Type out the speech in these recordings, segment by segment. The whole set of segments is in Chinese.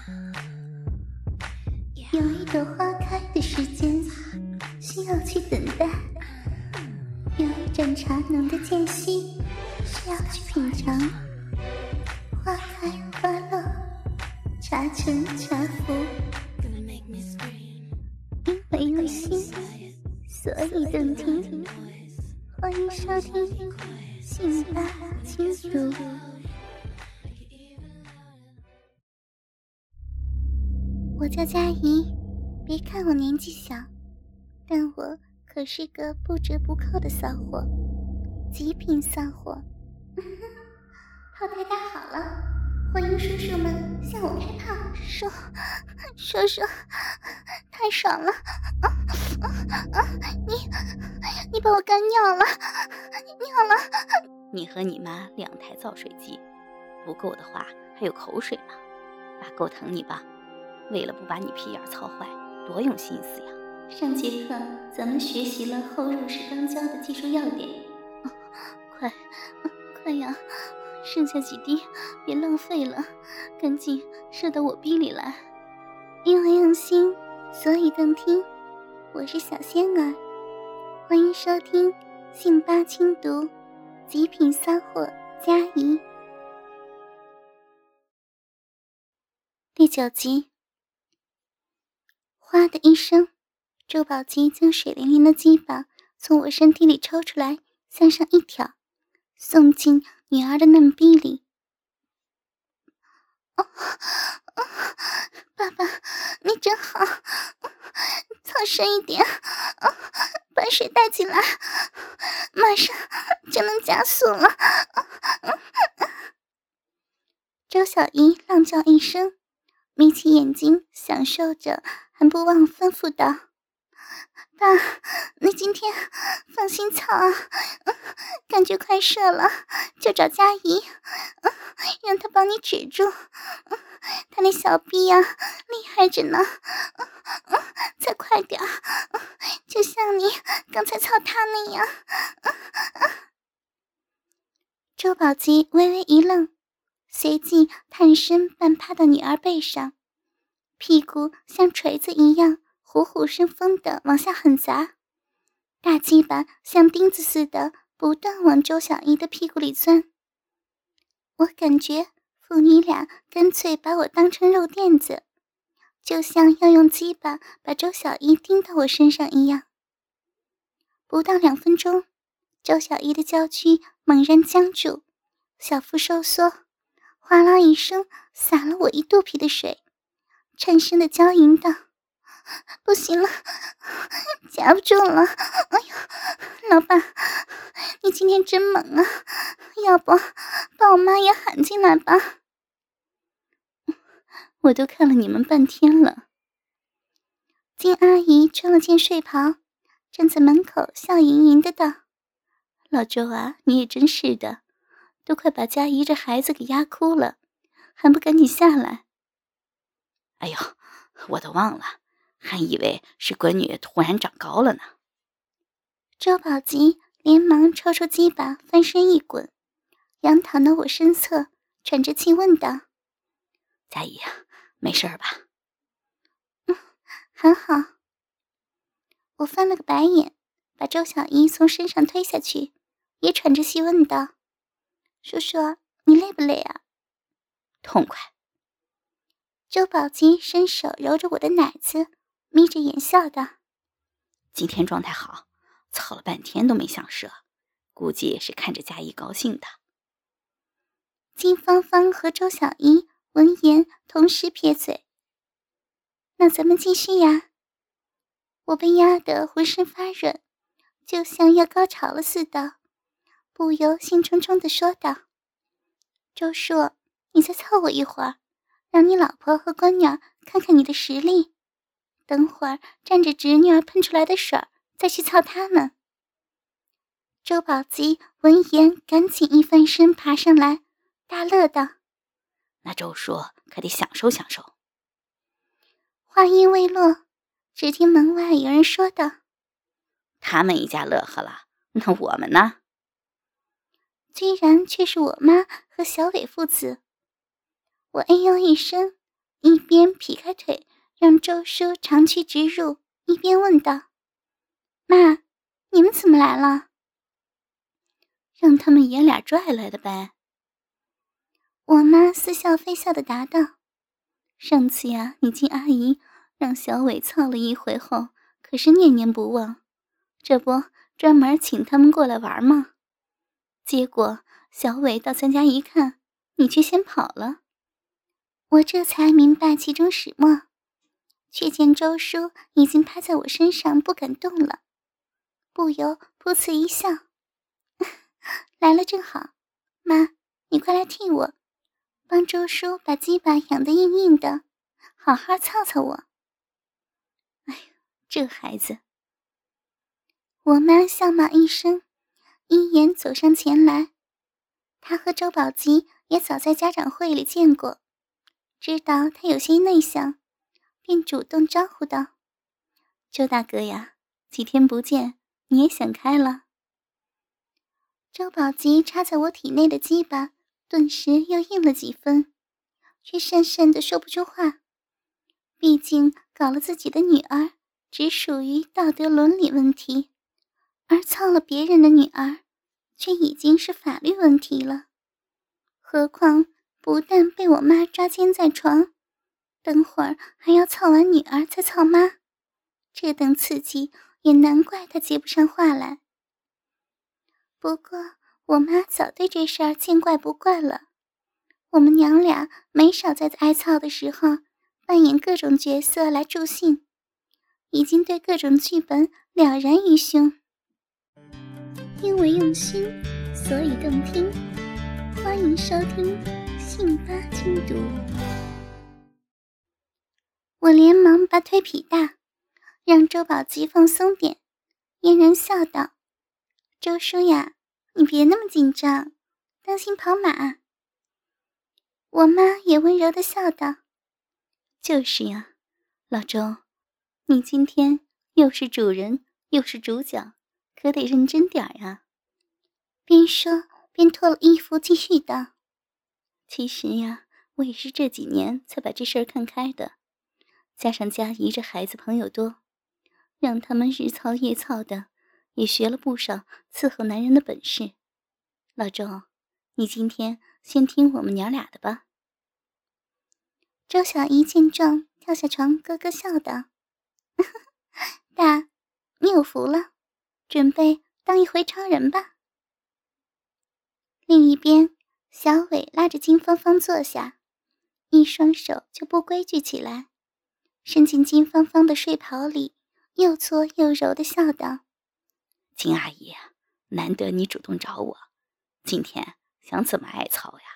有一朵花开的时间，需要去等待；有一盏茶浓的间隙，需要去品尝。花开花落，茶沉茶浮，因为用心，所以动听。欢迎收听信吧轻读。我叫佳怡，别看我年纪小，但我可是个不折不扣的骚货，极品骚货。炮台搭好了，欢迎叔叔们向我开炮。叔叔，太爽了！你把我干尿了！ 你和你妈2台造水机，不够的话还有口水呢。爸够疼你吧？为了不把你屁眼操坏，多用心思呀！ 上节课咱们学习了后入式肛交的技术要点。快呀！剩下几滴，别浪费了，赶紧射到我逼里来。因为用心，所以动听。我是小仙儿，欢迎收听信吧轻读，极品骚货佳怡。第9集。哗的一声，周宝吉将水灵灵的鸡巴从我身体里抽出来，向上一挑，送进女儿的嫩逼里。爸爸，你真好，操深一点，把水带进来，马上就能加速了。周小姨浪叫一声，眯起眼睛享受着，还不忘吩咐道：爸，你今天放心操啊，感觉快射了就找佳怡，让她帮你止住，她那小逼呀厉害着呢，再快点，就像你刚才操她那样。周宝吉微微一愣，随即探身半趴到女儿背上，屁股像锤子一样虎虎生风地往下狠砸，大鸡巴像钉子似的不断往周小姨的屁股里钻。我感觉父女俩干脆把我当成肉垫子，就像要用鸡巴把周小姨钉到我身上一样。不到2分钟，周小姨的娇躯猛然僵住，小腹收缩，哗啦一声洒了我一肚皮的水，颤声的娇吟道：不行了，夹不住了！哎呦，老爸，你今天真猛啊！要不把我妈也喊进来吧？ 我都看了你们半天了。 金阿姨穿了件睡袍，站在门口笑盈盈的道： 老周啊，你也真是的，都快把佳怡这孩子给压哭了，还不赶紧下来？哎呦，我都忘了，还以为是闺女突然长高了呢。 周宝吉连忙抽出鸡巴，翻身一滚，仰躺到我身侧，喘着气问道： 佳怡啊，没事吧？ 还好。我翻了个白眼，把周小姨从身上推下去，也喘着气问道：叔叔，你累不累啊？ 痛快。 周宝吉伸手揉着我的奶子，眯着眼笑道： 今天状态好，操了半天都没想射，估计是看着佳怡高兴的。 金芳芳和周小姨闻言同时撇嘴。那咱们继续呀。我被压得浑身发软，就像要高潮了似的，不由兴冲冲地说道：周叔，你再操我一会儿，让你老婆和闺女儿看看你的实力，等会儿蘸着侄女儿喷出来的水再去操他们。周宝吉闻言赶紧一翻身爬上来，大乐道： 那周叔可得享受享受。 话音未落，只听门外有人说道： 他们一家乐呵了，那我们呢？ 居然却是我妈和小伟父子。我哎呦一声， 一边劈开腿让周叔长驱直入，一边问道：“妈，你们怎么来了？”“ 让他们爷俩拽来的呗。” 我妈似笑非笑地答道：“ 上次呀，你进阿姨让小伟操了一回后，可是念念不忘，这不专门请他们过来玩吗？结果小伟到咱家一看，你却先跑了。” 我这才明白其中始末，却见周叔已经趴在我身上不敢动了，不由噗呲一笑：“来了正好，妈，你快来替我，帮周叔把鸡巴养得硬硬的，好好操操我。” 哎呦，这孩子！ 我妈笑骂一声，一言走上前来。她和周宝吉也早在家长会里见过，知道他有些内向，便主动招呼道：“ 周大哥呀，几天不见，你也想开了？” 周宝吉插在我体内的鸡巴顿时又硬了几分，却讪讪地说不出话。毕竟搞了自己的女儿只属于道德伦理问题，而操了别人的女儿却已经是法律问题了。何况不但被我妈抓奸在床，等会儿还要操完女儿再操妈，这等刺激也难怪她接不上话来。不过我妈早对这事儿见怪不怪了，我们娘俩没少在挨操的时候扮演各种角色来助兴，已经对各种剧本了然于胸。因为用心，所以动听。欢迎收听信八精读。我连忙把腿劈大，让周宝吉放松点，嫣然笑道：“周叔呀，你别那么紧张，当心跑马。”我妈也温柔地笑道：“ 就是呀，老周，你今天又是主人又是主角，可得认真点啊。” 边说边脱了衣服继续道：“ 其实呀，我也是这几年才把这事儿看开的，加上家姨这孩子朋友多，让他们日操夜操的，也学了不少伺候男人的本事。老周，你今天先听我们娘俩的吧。” 周小姨见状跳下床咯咯笑道：“大，你有福了，准备当一回超人吧。”另一边，小伟拉着金芳芳坐下，一双手就不规矩起来，伸进金芳芳的睡袍里，又搓又揉地笑道：“ 金阿姨，难得你主动找我，今天想怎么挨操呀？”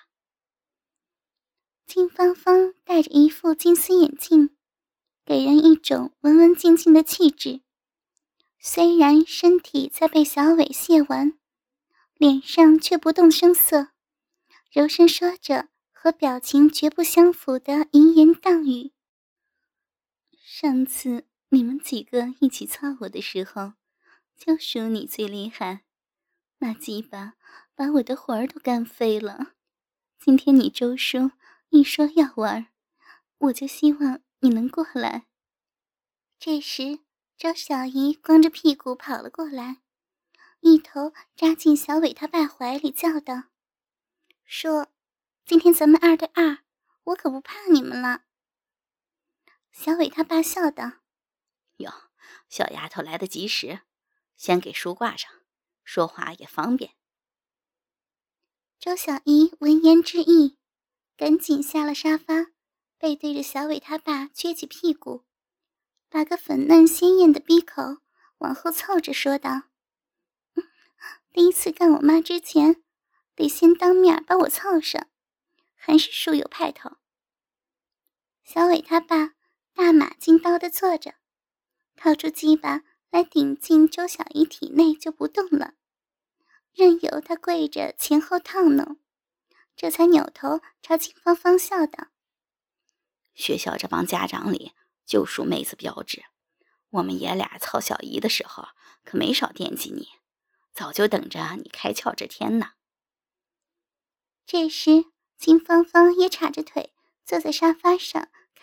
金芳芳戴着一副金丝眼镜，给人一种文文静静的气质。虽然身体在被小伟亵完，脸上却不动声色，柔声说着和表情绝不相符的淫言荡语。 上次你们几个一起操我的时候，就属你最厉害，那鸡巴把我的魂儿都干飞了。今天你周叔一说要玩，我就希望你能过来。 这时周小姨光着屁股跑了过来，一头扎进小伟他爸怀里叫道：“说，今天咱们2对2，我可不怕你们了。”小伟他爸笑道：“ 哟，小丫头来得及时，先给书挂上，说话也方便。” 周小姨闻言之意，赶紧下了沙发，背对着小伟他爸撅起屁股，把个粉嫩鲜艳的逼口往后凑着说道：“第一次干我妈之前，得先当面把我操上，还是术有派头。”小伟他爸大马金刀地坐着，掏出鸡巴来顶进周小姨体内就不动了，任由她跪着前后套弄，这才扭头朝金芳芳笑道：“ 学校这帮家长里就属妹子标致，我们爷俩操小姨的时候可没少惦记你，早就等着你开窍这天呢。”这时金芳芳也叉着腿坐在沙发上，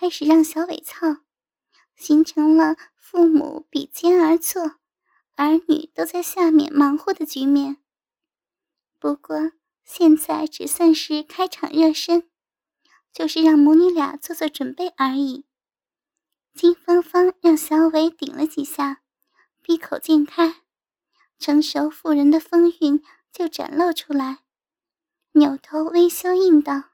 开始让小伟操，形成了父母比肩而坐，儿女都在下面忙活的局面。不过现在只算是开场热身，就是让母女俩做做准备而已。金芳芳让小伟顶了几下，闭口渐开，成熟妇人的风韵就展露出来，扭头微羞应道：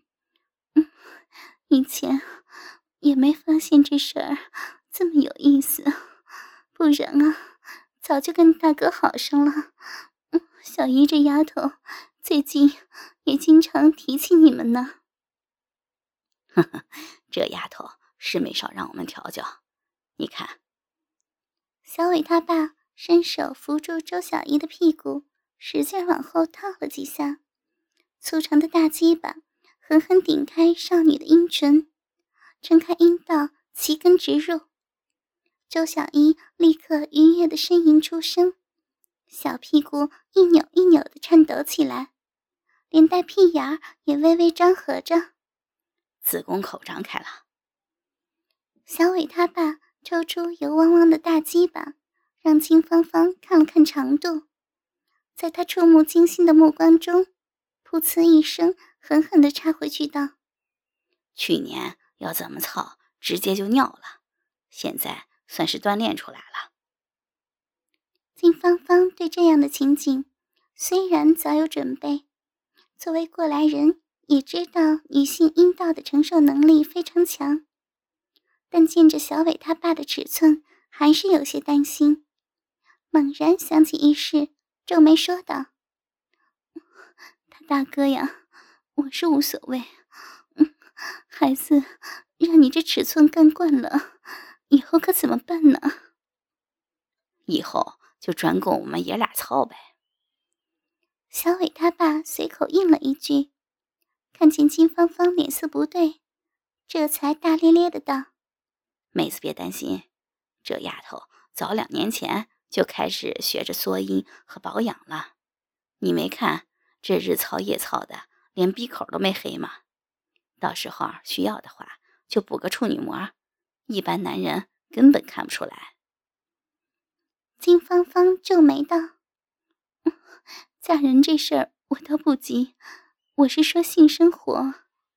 以前也没发现这事儿这么有意思，不然啊，早就跟大哥好上了。小姨这丫头最近也经常提起你们呢。 呵呵，这丫头是没少让我们调教。你看， 小伟他爸伸手扶住周小姨的屁股，使劲往后套了几下，粗长的大鸡巴狠狠顶开少女的阴唇，撑开阴道，齐根直入。周小姨立刻愉悦的呻吟出声，小屁股一扭一扭的颤抖起来，连带屁眼也微微张合着， 子宫口张开了。 小伟他爸抽出油汪汪的大鸡巴，让金芳芳看了看长度，在他触目惊心的目光中，噗呲一声狠狠地插回去道： 去年要怎么操直接就尿了，现在算是锻炼出来了。 金芳芳对这样的情景虽然早有准备，作为过来人也知道女性阴道的承受能力非常强，但见着小伟他爸的尺寸还是有些担心，猛然想起一事，皱眉说道：他大哥呀，我是无所谓，孩子让你这尺寸干惯了，以后可怎么办呢？ 以后就专供我们爷俩操呗。 小伟他爸随口应了一句，看见金芳芳脸色不对，这才大咧咧的道： 妹子别担心，这丫头早2年前就开始学着缩阴和保养了。你没看这日操夜操的连鼻口都没黑吗？到时候需要的话就补个处女膜，一般男人根本看不出来。 金芳芳皱眉道：嫁人这事儿我倒不急，我是说性生活。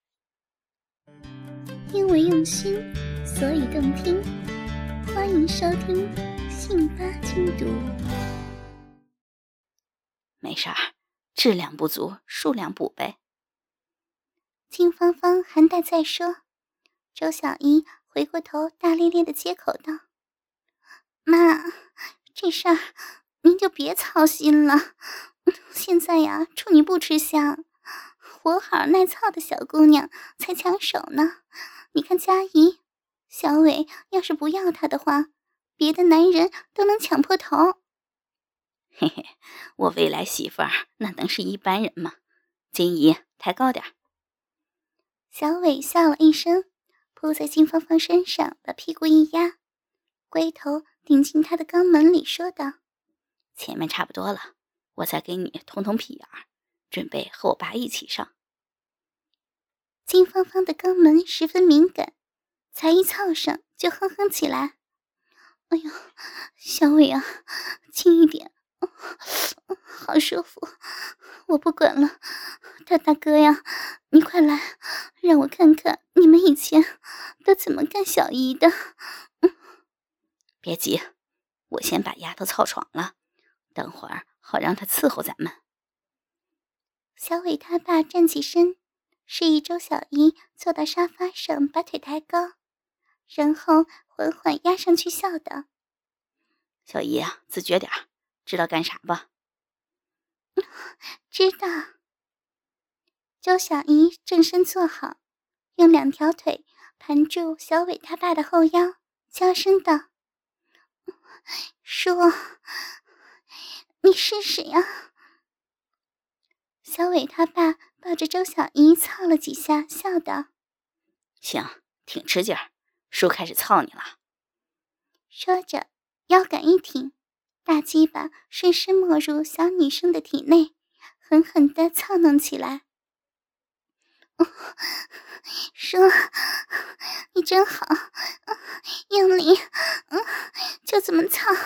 因为用心，所以动听，欢迎收听性八精读。 没事儿，质量不足数量补呗。 金芳芳还待再说，周小姨回过头大咧咧的接口道：妈，这事儿您就别操心了，现在呀处女不吃香，活好耐操的小姑娘才抢手呢。你看佳怡，小伟要是不要她的话，别的男人都能抢破头。 嘿嘿，我未来媳妇儿那能是一般人吗？金姨，抬高点。 小伟笑了一声，扑在金芳芳身上，把屁股一压，龟头顶进她的肛门里，说道： 前面差不多了，我再给你通通屁眼儿，准备和我爸一起上。 金芳芳的肛门十分敏感，才一操上就哼哼起来。哎呦，小伟啊，轻一点，好舒服，我不管了。大哥呀，你快来，让我看看你们以前都怎么干小姨的。 别急，我先把丫头操爽了，等会儿好让她伺候咱们。 小伟他爸站起身，示意周小姨坐到沙发上，把腿抬高，然后缓缓压上去，笑道： 小姨啊，自觉点儿，知道干啥吧？ 知道。周小姨正身坐好，用2条腿盘住小伟他爸的后腰，娇声道：说，你试试呀。小伟他爸抱着周小姨操了几下，笑道： 行，挺吃劲儿，叔开始操你了。 说着腰杆一挺，大鸡巴顺势没入小女生的体内，狠狠地操弄起来。说，你真好，用力，就这么操，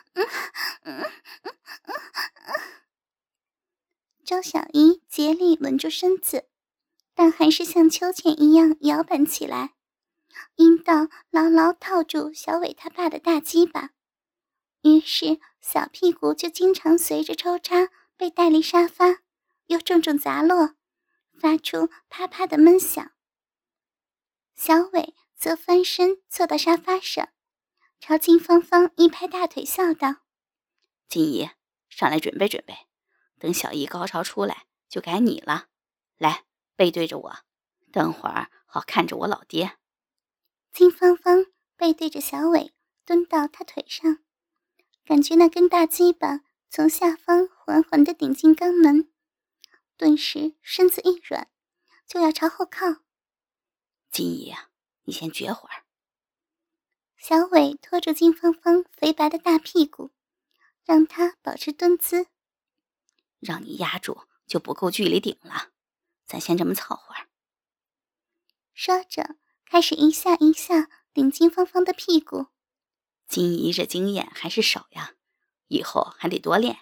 周小姨竭力稳住身子，但还是像秋千一样摇摆起来，阴道牢牢套住小伟他爸的大鸡巴，于是小屁股就经常随着抽插被带离沙发，又重重砸落，发出啪啪的闷响。小伟则翻身坐到沙发上，朝金芳芳一拍大腿，笑道：“ 金姨，上来准备准备，等小姨高潮出来就该你了。来，背对着我，等会儿好看着我老爹。” 金芳芳背对着小伟，蹲到他腿上，感觉那根大鸡巴从下方缓缓地顶进肛门，顿时身子一软，就要朝后靠。 金姨啊，你先撅会儿。 小伟拖住金芳芳肥白的大屁股，让她保持蹲姿。 让你压住就不够距离顶了，咱先这么操会儿。 说着，开始一下一下顶金芳芳的屁股。 金姨这经验还是少呀，以后还得多练。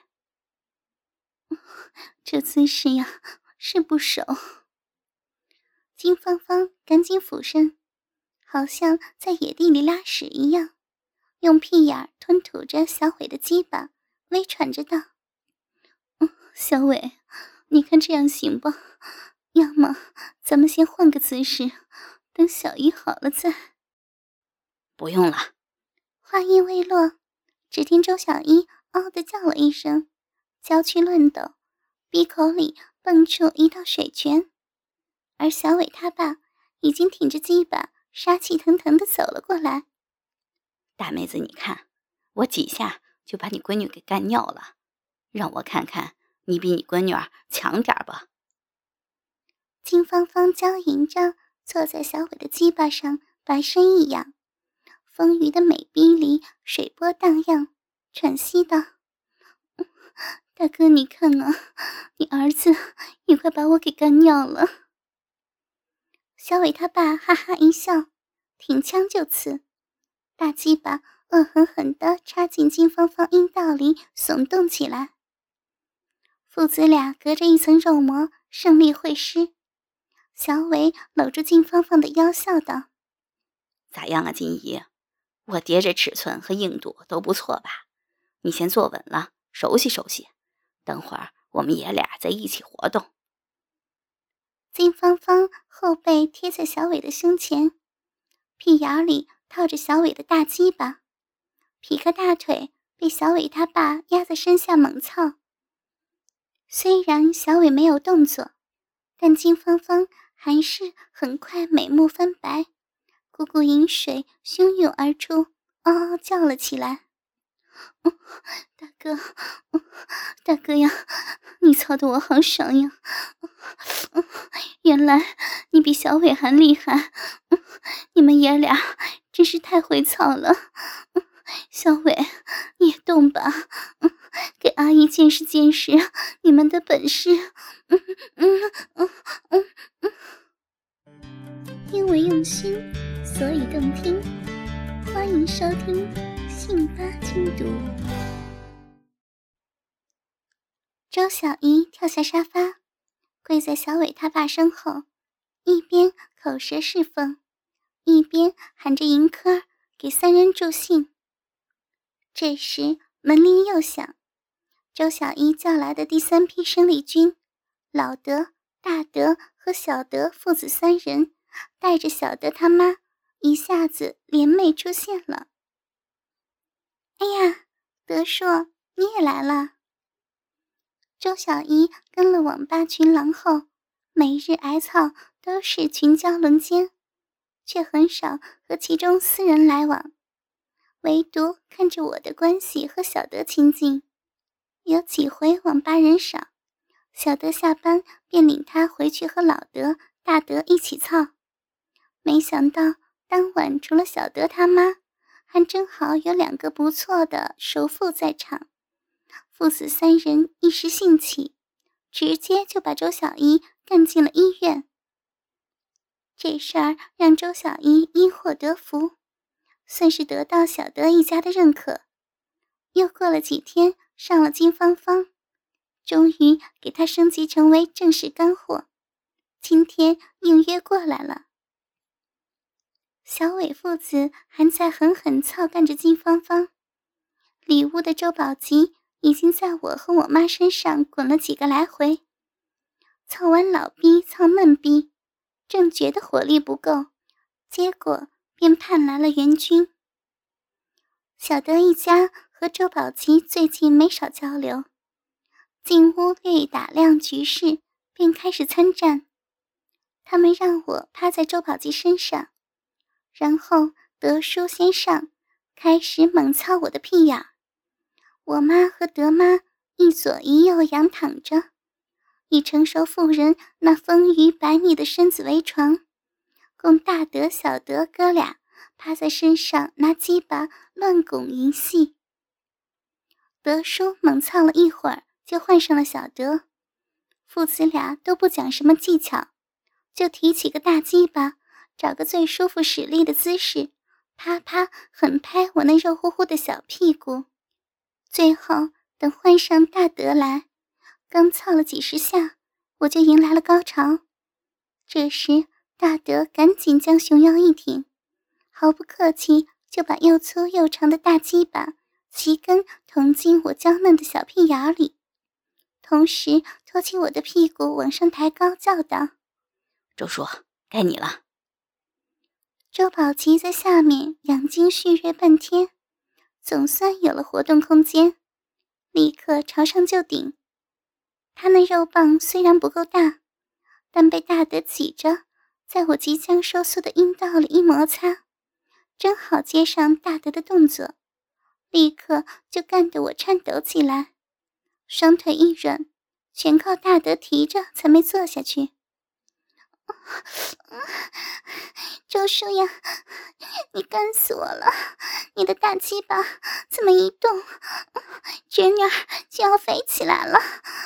这姿势呀，是不熟。金芳芳赶紧俯身，好像在野地里拉屎一样，用屁眼吞吐着小伟的鸡巴，微喘着道：“小伟，你看这样行不？要么咱们先换个姿势，等小姨好了再。” 不用了。 话音未落，只听周小姨嗷地叫了一声，娇躯乱抖，鼻口里蹦出一道水泉，而小伟他爸已经挺着鸡巴，杀气腾腾地走了过来。 大妹子，你看，我几下就把你闺女给干尿了，让我看看你比你闺女儿强点吧。 金芳芳娇吟着坐在小伟的鸡巴上，白身一仰，丰腴的美臂里水波荡漾，喘息道：“大哥，你看啊，你儿子也快把我给干尿了。”小伟他爸哈哈一笑，挺枪就刺，大鸡巴恶狠狠地插进金芳芳阴道里，耸动起来。父子俩隔着一层肉膜，胜利会师。小伟搂住金芳芳的腰，笑道：“ 咋样啊，金姨？我爹这尺寸和硬度都不错吧？你先坐稳了，熟悉熟悉，等会儿我们爷俩在一起活动。” 金芳芳后背贴在小伟的胸前，屁眼里套着小伟的大鸡巴，劈开大腿被小伟他爸压在身下猛操。虽然小伟没有动作，但金芳芳还是很快美目翻白，股股淫水汹涌而出，嗷嗷叫了起来：“大哥，大哥呀，你操得我好爽呀！原来你比小伟还厉害，你们爷俩真是太会操了。小伟，你也动吧，给阿姨见识见识你们的本事。”因为用心，所以动听。欢迎收听信八精读。周小姨跳下沙发，跪在小伟他爸身后，一边口舌侍奉，一边喊着迎科给三人助兴。这时门铃又响，周小姨叫来的第三批生力军，老德、大德和小德父子三人带着小德他妈一下子联袂出现了。哎呀，德叔，你也来了。周小姨跟了网吧群狼后，每日挨操都是群交轮奸，却很少和其中私人来往，唯独看着我的关系和小德亲近。有几回网吧人少，小德下班便领他回去和老德、大德一起操。没想到当晚除了小德他妈，还正好有2个不错的熟妇在场。父子三人一时兴起，直接就把周小姨干进了医院。 这事儿让周小姨因祸得福，算是得到小德一家的认可。又过了几天，上了金芳芳，终于给她升级成为正式干货。今天应约过来了。小伟父子还在狠狠操干着金芳芳，里屋的周宝吉已经在我和我妈身上滚了几个来回。操完老逼，操嫩逼，正觉得火力不够，结果便盼来了援军。小德一家和周宝吉最近没少交流，进屋略一打量局势，便开始参战。他们让我趴在周宝吉身上，然后德叔先上，开始猛操我的屁眼。我妈和德妈一左一右仰躺着，以成熟妇人那丰腴百米的身子为床，供大德小德哥俩趴在身上拿鸡巴乱拱淫戏。德叔猛操了一会儿，就换上了小德，父子俩都不讲什么技巧，就提起个大鸡巴，找个最舒服使力的姿势，啪啪狠拍我那肉乎乎的小屁股。最后等换上大德来，刚操了几十下，我就迎来了高潮。这时大德赶紧将熊腰一挺，毫不客气就把又粗又长的大鸡巴齐根捅进我娇嫩的小屁眼里，同时托起我的屁股往上抬高，叫道： 周叔，该你了。 周宝吉在下面养精蓄锐半天，总算有了活动空间，立刻朝上就顶。他那肉棒虽然不够大，但被大德挤着，在我即将收缩的阴道里一摩擦，正好接上大德的动作，立刻就干得我颤抖起来，双腿一软，全靠大德提着才没坐下去。周叔呀，你干死我了！你的大鸡巴怎么一动，侄女儿就要飞起来了。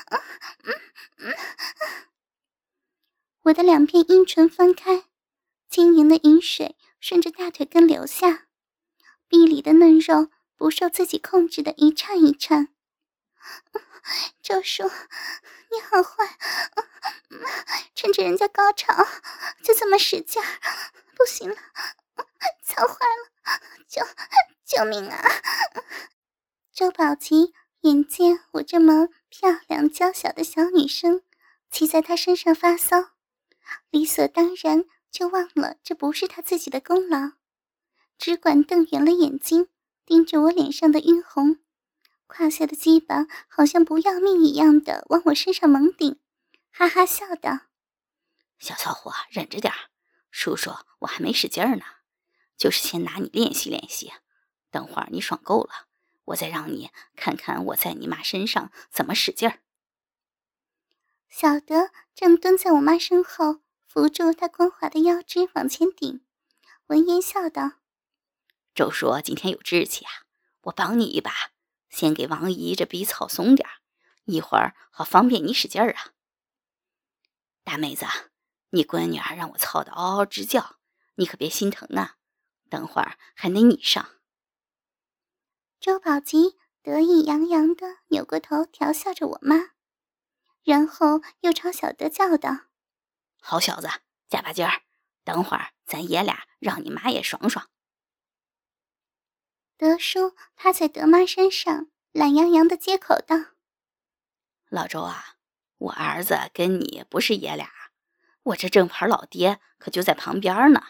我的两片阴唇翻开，晶莹的饮水顺着大腿根流下，臂里的嫩肉不受自己控制的一颤一颤。周叔，你好坏，趁着人家高潮就这么使劲儿，不行了，操坏了，救命啊！周宝吉眼见我这么漂亮娇小的小女生骑在他身上发骚，理所当然就忘了这不是他自己的功劳，只管瞪圆了眼睛盯着我脸上的晕红，胯下的鸡巴好像不要命一样的往我身上猛顶，哈哈笑道： 小骚货，忍着点儿，叔叔我还没使劲儿呢，就是先拿你练习练习，等会儿你爽够了，我再让你看看我在你妈身上怎么使劲儿。 小德正蹲在我妈身后，扶住她光滑的腰肢往前顶，闻言笑道： 周叔今天有志气啊，我帮你一把，先给王姨这逼操松点儿，一会儿好方便你使劲儿啊。大妹子，你闺女儿让我操得嗷嗷直叫，你可别心疼啊，等会儿还得你上。 周宝吉得意洋洋地扭过头调笑着我妈，然后又朝小德叫道： 好小子，加把劲儿，等会儿咱爷俩让你妈也爽爽。 德叔趴在德妈身上，懒洋洋地接口道： 老周啊，我儿子跟你不是爷俩，我这正牌老爹可就在旁边呢。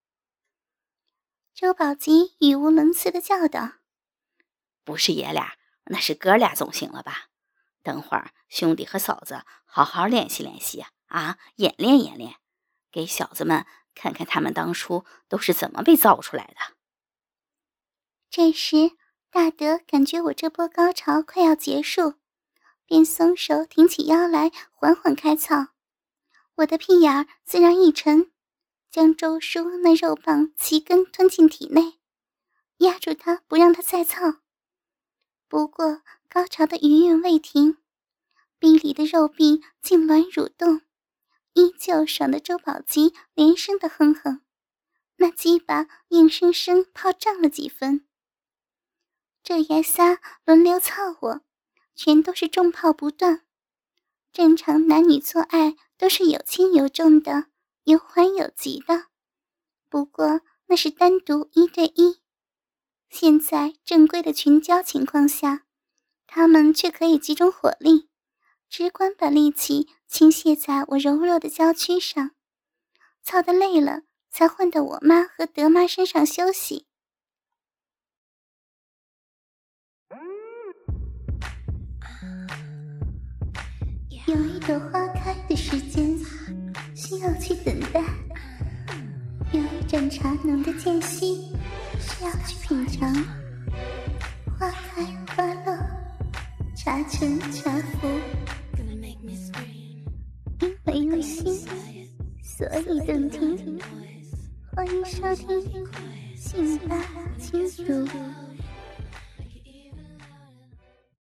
周宝吉语无伦次地叫道： 不是爷俩，那是哥俩总行了吧？等会儿兄弟和嫂子好好练习练习啊，演练演练，给小子们看看他们当初都是怎么被造出来的。 这时大德感觉我这波高潮快要结束，便松手挺起腰来缓缓开操，我的屁眼自然一沉，将周叔那肉棒齐根吞进体内，压住他不让他再操。不过高潮的余韵未停，臂里的肉壁痉挛蠕动， 依旧爽得周宝吉连声的哼哼，那鸡巴硬生生泡胀了几分。这爷仨轮流操我，全都是重炮不断。正常男女做爱都是有轻有重的，有缓有急的，不过那是单独1对1。现在正规的群交情况下，他们却可以集中火力，只管把力气倾泻在我柔弱的娇躯上，操得累了才换到我妈和德妈身上休息。有一朵花开的时间，需要去等待；有一盏茶浓的间隙，需要去品尝。花开花落，茶沉茶浮，因为用心，所以动听。欢迎收听《性吧金主》。